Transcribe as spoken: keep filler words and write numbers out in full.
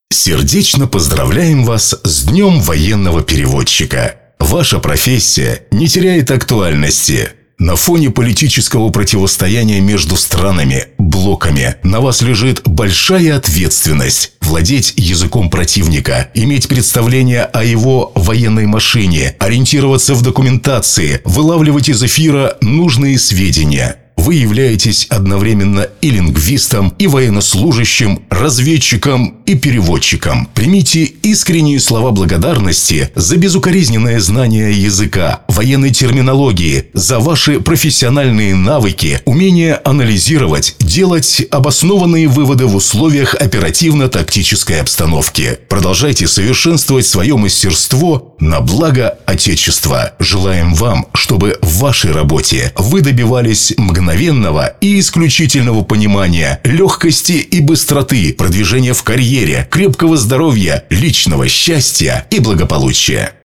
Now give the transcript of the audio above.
Сердечно поздравляем вас с Днем военного переводчика. Ваша профессия не теряет актуальности. На фоне политического противостояния между странами, блоками, на вас лежит большая ответственность владеть языком противника, иметь представление о его военной машине, ориентироваться в документации, вылавливать из эфира нужные сведения. Вы являетесь одновременно и лингвистом, и военнослужащим, разведчиком и переводчиком. Примите искренние слова благодарности за безукоризненное знание языка, военной терминологии, за ваши профессиональные навыки, умение анализировать, делать обоснованные выводы в условиях оперативно-тактической обстановки. Продолжайте совершенствовать свое мастерство на благо Отечества. Желаем вам, чтобы в вашей работе вы добивались мгновенного и исключительного понимания, легкости и быстроты, продвижения в карьере, крепкого здоровья, личного счастья и благополучия.